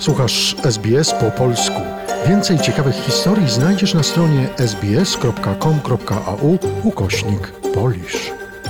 Słuchasz SBS po polsku. Więcej ciekawych historii znajdziesz na stronie sbs.com.au/Polish.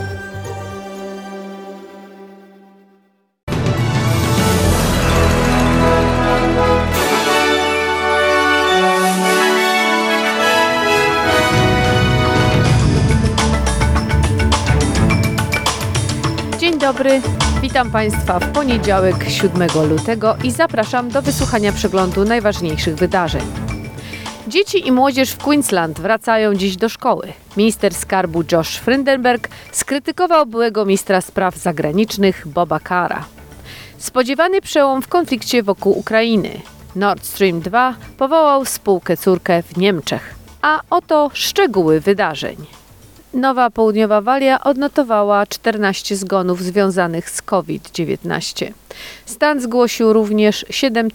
Dzień dobry, witam Państwa w poniedziałek 7 lutego i zapraszam do wysłuchania przeglądu najważniejszych wydarzeń. Dzieci i młodzież w Queensland wracają dziś do szkoły. Minister skarbu Josh Frydenberg skrytykował byłego ministra spraw zagranicznych Boba Cara. Spodziewany przełom w konflikcie wokół Ukrainy. Nord Stream 2 powołał spółkę córkę w Niemczech. A oto szczegóły wydarzeń. Nowa Południowa Walia odnotowała 14 zgonów związanych z COVID-19. Stan zgłosił również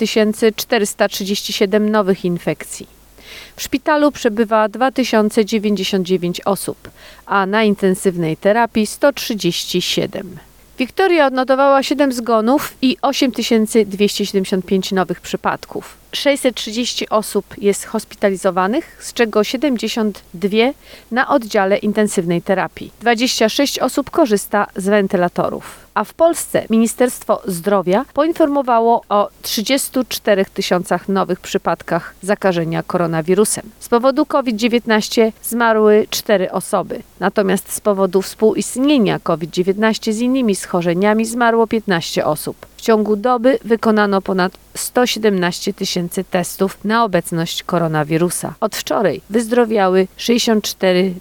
7437 nowych infekcji. W szpitalu przebywa 2099 osób, a na intensywnej terapii 137. Wiktoria odnotowała 7 zgonów i 8275 nowych przypadków. 630 osób jest hospitalizowanych, z czego 72 na oddziale intensywnej terapii. 26 osób korzysta z wentylatorów. A w Polsce Ministerstwo Zdrowia poinformowało o 34 tysiącach nowych przypadkach zakażenia koronawirusem. Z powodu COVID-19 zmarły 4 osoby. Natomiast z powodu współistnienia COVID-19 z innymi schorzeniami zmarło 15 osób. W ciągu doby wykonano ponad 117 tysięcy testów na obecność koronawirusa. Od wczoraj wyzdrowiały 64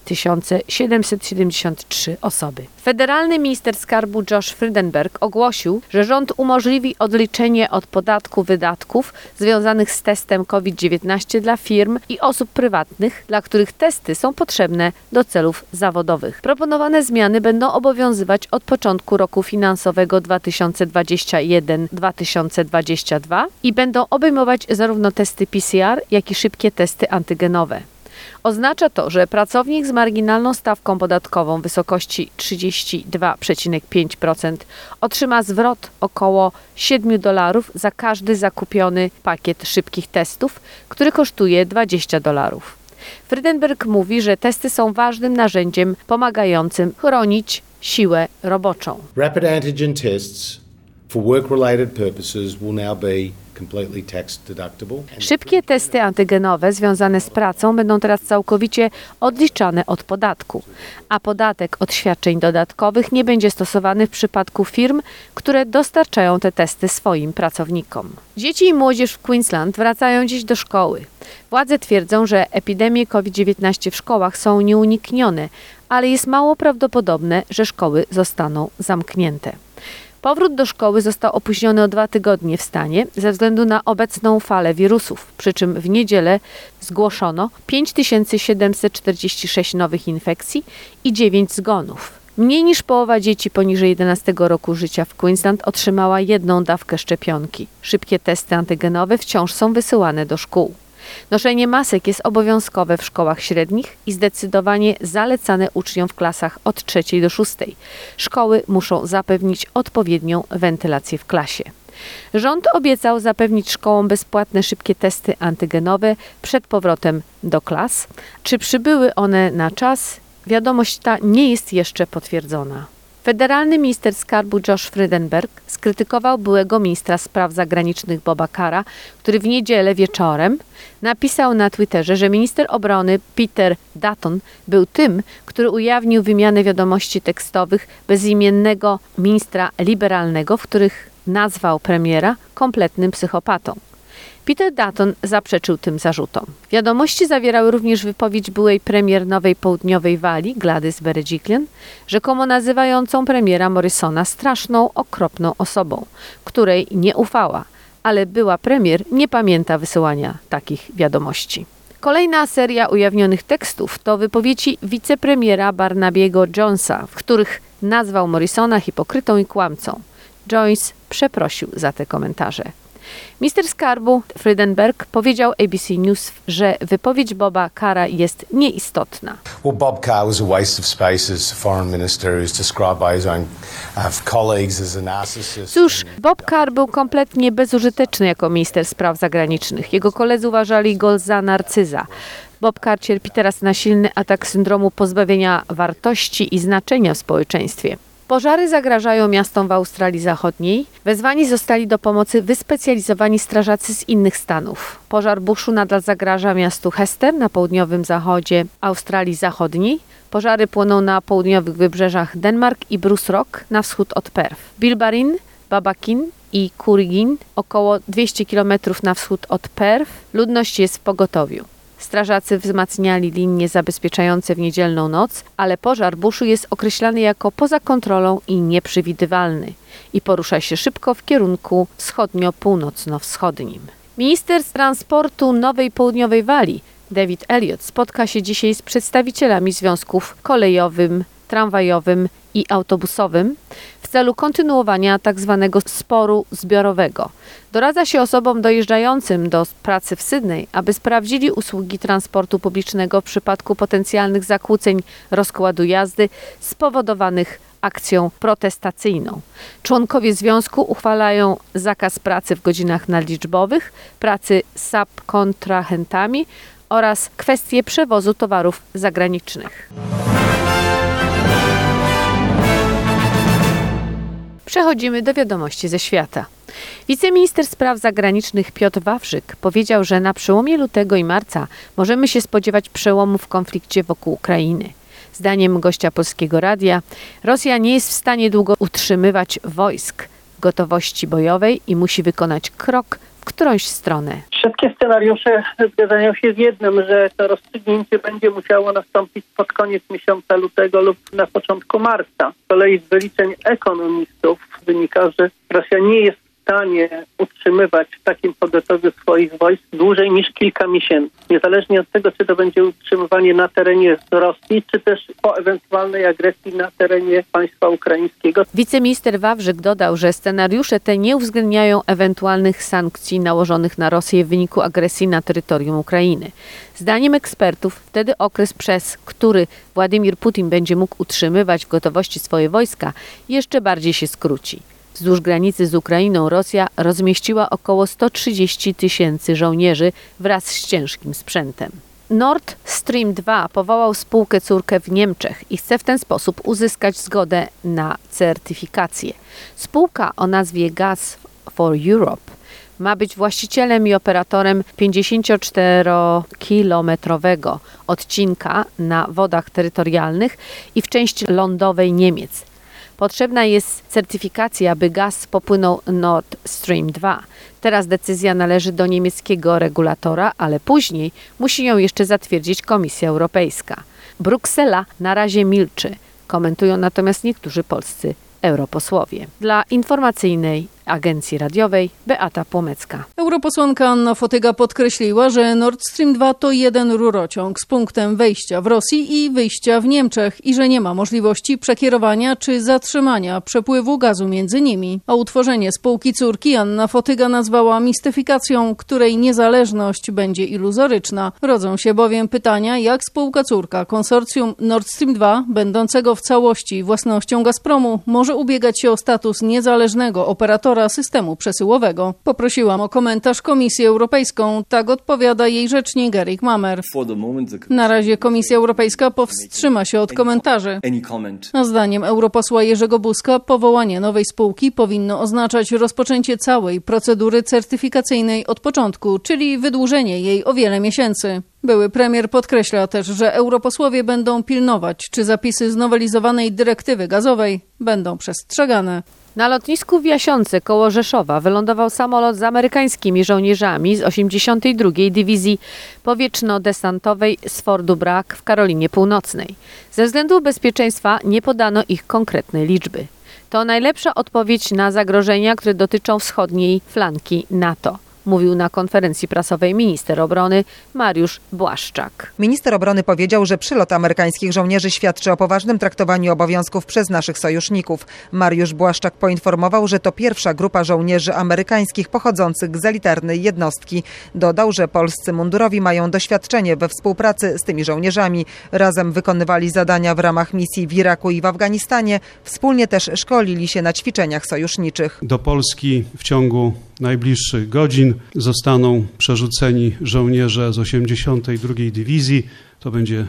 773 osoby. Federalny minister skarbu Josh Frydenberg ogłosił, że rząd umożliwi odliczenie od podatku wydatków związanych z testem COVID-19 dla firm i osób prywatnych, dla których testy są potrzebne do celów zawodowych. Proponowane zmiany będą obowiązywać od początku roku finansowego 2021-2022 i będą obejmować zarówno testy PCR, jak i szybkie testy antygenowe. Oznacza to, że pracownik z marginalną stawką podatkową w wysokości 32,5% otrzyma zwrot około $7 za każdy zakupiony pakiet szybkich testów, który kosztuje $20. Frydenberg mówi, że testy są ważnym narzędziem pomagającym chronić siłę roboczą. Rapid antigen tests for work-related purposes will now be completely tax deductible. Szybkie testy antygenowe związane z pracą będą teraz całkowicie odliczane od podatku, a podatek od świadczeń dodatkowych nie będzie stosowany w przypadku firm, które dostarczają te testy swoim pracownikom. Dzieci i młodzież w Queensland wracają dziś do szkoły. Władze twierdzą, że epidemie COVID-19 w szkołach są nieuniknione, ale jest mało prawdopodobne, że szkoły zostaną zamknięte. Powrót do szkoły został opóźniony o 2 tygodnie w stanie ze względu na obecną falę wirusów, przy czym w niedzielę zgłoszono 5746 nowych infekcji i 9 zgonów. Mniej niż połowa dzieci poniżej 11 roku życia w Queensland otrzymała jedną dawkę szczepionki. Szybkie testy antygenowe wciąż są wysyłane do szkół. Noszenie masek jest obowiązkowe w szkołach średnich i zdecydowanie zalecane uczniom w klasach od 3 do 6. Szkoły muszą zapewnić odpowiednią wentylację w klasie. Rząd obiecał zapewnić szkołom bezpłatne szybkie testy antygenowe przed powrotem do klas. Czy przybyły one na czas? Wiadomość ta nie jest jeszcze potwierdzona. Federalny minister skarbu Josh Frydenberg skrytykował byłego ministra spraw zagranicznych Boba Cara, który w niedzielę wieczorem napisał na Twitterze, że minister obrony Peter Dutton był tym, który ujawnił wymianę wiadomości tekstowych bezimiennego ministra liberalnego, w których nazwał premiera kompletnym psychopatą. Peter Dutton zaprzeczył tym zarzutom. Wiadomości zawierały również wypowiedź byłej premier Nowej Południowej Walii, Gladys Berejiklian, rzekomo nazywającą premiera Morrisona straszną, okropną osobą, której nie ufała, ale była premier nie pamięta wysyłania takich wiadomości. Kolejna seria ujawnionych tekstów to wypowiedzi wicepremiera Barnabiego Jonesa, w których nazwał Morrisona hipokrytą i kłamcą. Jones przeprosił za te komentarze. Minister skarbu Frydenberg powiedział ABC News, że wypowiedź Boba Carra jest nieistotna. Well, Bob Carr was a waste of space as foreign minister, who's described by his own colleagues as a narcissist. Cóż, Bob Carr był kompletnie bezużyteczny jako minister spraw zagranicznych. Jego koledzy uważali go za narcyza. Bob Carr cierpi teraz na silny atak syndromu pozbawienia wartości i znaczenia w społeczeństwie. Pożary zagrażają miastom w Australii Zachodniej. Wezwani zostali do pomocy wyspecjalizowani strażacy z innych stanów. Pożar buszu nadal zagraża miastu Hester na południowym zachodzie Australii Zachodniej. Pożary płoną na południowych wybrzeżach Denmark i Bruce Rock na wschód od Perth. Bilbarin, Babakin i Curraghin, około 200 km na wschód od Perth. Ludność jest w pogotowiu. Strażacy wzmacniali linie zabezpieczające w niedzielną noc, ale pożar buszu jest określany jako poza kontrolą i nieprzewidywalny i porusza się szybko w kierunku wschodnio-północno-wschodnim. Minister transportu Nowej Południowej Walii, David Elliott, spotka się dzisiaj z przedstawicielami związków kolejowym, tramwajowym i autobusowym w celu kontynuowania tzw. sporu zbiorowego. Doradza się osobom dojeżdżającym do pracy w Sydney, aby sprawdzili usługi transportu publicznego w przypadku potencjalnych zakłóceń rozkładu jazdy spowodowanych akcją protestacyjną. Członkowie związku uchwalają zakaz pracy w godzinach nadliczbowych, pracy z subkontrahentami oraz kwestie przewozu towarów zagranicznych. Przechodzimy do wiadomości ze świata. Wiceminister spraw zagranicznych Piotr Wawrzyk powiedział, że na przełomie lutego i marca możemy się spodziewać przełomu w konflikcie wokół Ukrainy. Zdaniem gościa Polskiego Radia, Rosja nie jest w stanie długo utrzymywać wojsk w gotowości bojowej i musi wykonać krok w którąś stronę. Wszystkie scenariusze zgadzają się z jednym, że to rozstrzygnięcie będzie musiało nastąpić pod koniec miesiąca lutego lub na początku marca. Z kolei z wyliczeń ekonomistów wynika, że Rosja nie jest w stanie utrzymywać w takim pogotowiu swoich wojsk dłużej niż kilka miesięcy. Niezależnie od tego, czy to będzie utrzymywanie na terenie Rosji, czy też po ewentualnej agresji na terenie państwa ukraińskiego. Wiceminister Wawrzyk dodał, że scenariusze te nie uwzględniają ewentualnych sankcji nałożonych na Rosję w wyniku agresji na terytorium Ukrainy. Zdaniem ekspertów wtedy okres, przez który Władimir Putin będzie mógł utrzymywać w gotowości swoje wojska, jeszcze bardziej się skróci. Wzdłuż granicy z Ukrainą Rosja rozmieściła około 130 000 żołnierzy wraz z ciężkim sprzętem. Nord Stream 2 powołał spółkę córkę w Niemczech i chce w ten sposób uzyskać zgodę na certyfikację. Spółka o nazwie Gas for Europe ma być właścicielem i operatorem 54-kilometrowego odcinka na wodach terytorialnych i w części lądowej Niemiec. Potrzebna jest certyfikacja, by gaz popłynął Nord Stream 2. Teraz decyzja należy do niemieckiego regulatora, ale później musi ją jeszcze zatwierdzić Komisja Europejska. Bruksela na razie milczy, komentują natomiast niektórzy polscy europosłowie. Dla informacyjnej agencji radiowej Beata Płomecka. Europosłanka Anna Fotyga podkreśliła, że Nord Stream 2 to jeden rurociąg z punktem wejścia w Rosji i wyjścia w Niemczech i że nie ma możliwości przekierowania czy zatrzymania przepływu gazu między nimi. A utworzenie spółki córki Anna Fotyga nazwała mistyfikacją, której niezależność będzie iluzoryczna. Rodzą się bowiem pytania, jak spółka córka konsorcjum Nord Stream 2, będącego w całości własnością Gazpromu, może ubiegać się o status niezależnego operatora systemu przesyłowego. Poprosiłam o komentarz Komisję Europejską. Tak odpowiada jej rzecznik Erik Mamer. Na razie Komisja Europejska powstrzyma się od komentarzy. A zdaniem europosła Jerzego Buzka powołanie nowej spółki powinno oznaczać rozpoczęcie całej procedury certyfikacyjnej od początku, czyli wydłużenie jej o wiele miesięcy. Były premier podkreśla też, że europosłowie będą pilnować, czy zapisy znowelizowanej dyrektywy gazowej będą przestrzegane. Na lotnisku w Jasiące koło Rzeszowa wylądował samolot z amerykańskimi żołnierzami z 82. Dywizji Powietrzno-Desantowej z Fortu Bragg w Karolinie Północnej. Ze względów bezpieczeństwa nie podano ich konkretnej liczby. To najlepsza odpowiedź na zagrożenia, które dotyczą wschodniej flanki NATO, mówił na konferencji prasowej minister obrony Mariusz Błaszczak. Minister obrony powiedział, że przylot amerykańskich żołnierzy świadczy o poważnym traktowaniu obowiązków przez naszych sojuszników. Mariusz Błaszczak poinformował, że to pierwsza grupa żołnierzy amerykańskich pochodzących z elitarnej jednostki. Dodał, że polscy mundurowi mają doświadczenie we współpracy z tymi żołnierzami. Razem wykonywali zadania w ramach misji w Iraku i w Afganistanie. Wspólnie też szkolili się na ćwiczeniach sojuszniczych. Do Polski w ciągu najbliższych godzin zostaną przerzuceni żołnierze z 82. Dywizji. To będzie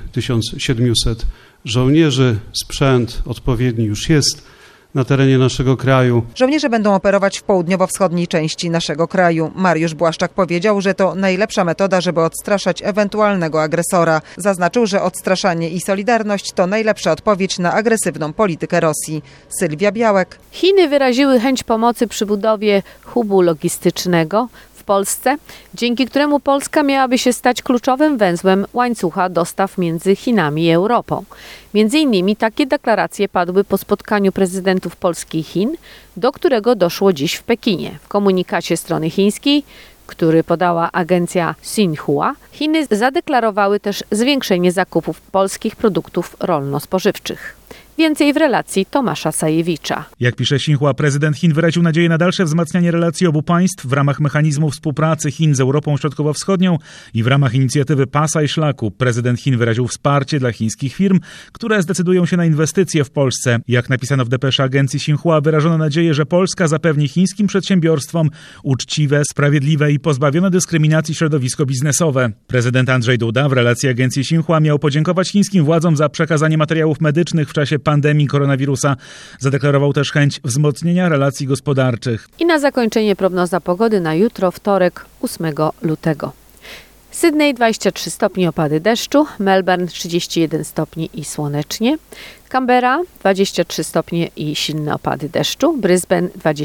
1700 żołnierzy. Sprzęt odpowiedni już jest na terenie naszego kraju. Żołnierze będą operować w południowo-wschodniej części naszego kraju. Mariusz Błaszczak powiedział, że to najlepsza metoda, żeby odstraszać ewentualnego agresora. Zaznaczył, że odstraszanie i solidarność to najlepsza odpowiedź na agresywną politykę Rosji. Sylwia Białek. Chiny wyraziły chęć pomocy przy budowie hubu logistycznego w Polsce, dzięki któremu Polska miałaby się stać kluczowym węzłem łańcucha dostaw między Chinami i Europą. Między innymi takie deklaracje padły po spotkaniu prezydentów Polski i Chin, do którego doszło dziś w Pekinie. W komunikacie strony chińskiej, który podała agencja Xinhua, Chiny zadeklarowały też zwiększenie zakupów polskich produktów rolno-spożywczych. Więcej w relacji Tomasza Sajewicza. Jak pisze Xinhua, prezydent Chin wyraził nadzieję na dalsze wzmacnianie relacji obu państw w ramach mechanizmu współpracy Chin z Europą Środkowo-Wschodnią i w ramach inicjatywy Pasa i Szlaku. Prezydent Chin wyraził wsparcie dla chińskich firm, które zdecydują się na inwestycje w Polsce. Jak napisano w depeszy agencji Xinhua, wyrażono nadzieję, że Polska zapewni chińskim przedsiębiorstwom uczciwe, sprawiedliwe i pozbawione dyskryminacji środowisko biznesowe. Prezydent Andrzej Duda w relacji agencji Xinhua miał podziękować chińskim władzom za przekazanie materiałów medycznych w czasie pandemii koronawirusa. Zadeklarował też chęć wzmocnienia relacji gospodarczych. I na zakończenie prognoza pogody na jutro, wtorek, 8 lutego. Sydney 23 stopnie, opady deszczu, Melbourne 31 stopni i słonecznie, Canberra 23 stopnie i silne opady deszczu, Brisbane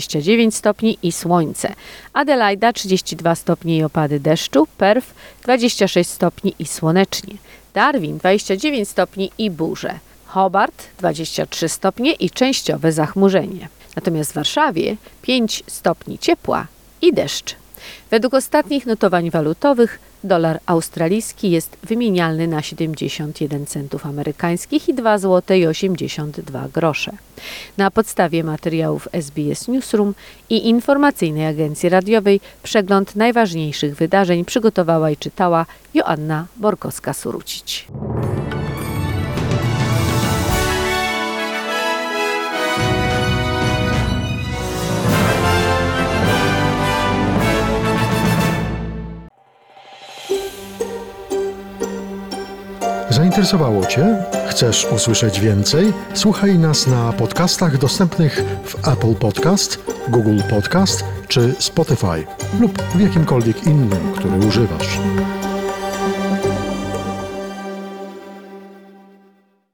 29 stopni i słońce, Adelaida 32 stopnie i opady deszczu, Perth 26 stopni i słonecznie, Darwin 29 stopni i burze, Hobart 23 stopnie i częściowe zachmurzenie. Natomiast w Warszawie 5 stopni ciepła i deszcz. Według ostatnich notowań walutowych dolar australijski jest wymienialny na 71 centów amerykańskich i 2 zł i 82 grosze. Na podstawie materiałów SBS Newsroom i informacyjnej agencji radiowej przegląd najważniejszych wydarzeń przygotowała i czytała Joanna Borkowska-Surucić. Zainteresowało Cię? Chcesz usłyszeć więcej? Słuchaj nas na podcastach dostępnych w Apple Podcast, Google Podcast czy Spotify lub w jakimkolwiek innym, który używasz.